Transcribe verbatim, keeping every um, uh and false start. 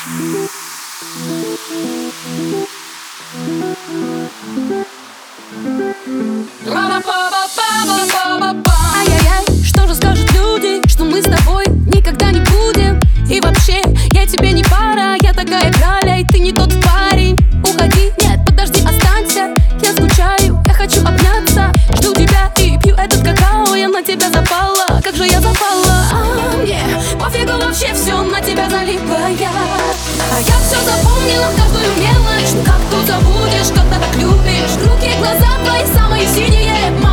Ай-яй-яй, что же скажут люди, что мы с тобой никогда не будем? И вообще, я тебе не пара, я такая краля, и ты не тот парень. Уходи, нет, подожди, останься, я скучаю, я хочу обняться. Жду тебя и пью этот какао, я на тебя запала, как же я запала. А мне пофигу вообще, все на тебя залипла я. А я все запомнила, каждую мелочь. Ну как тут забудешь, когда так любишь? Руки, глаза твои самые синие.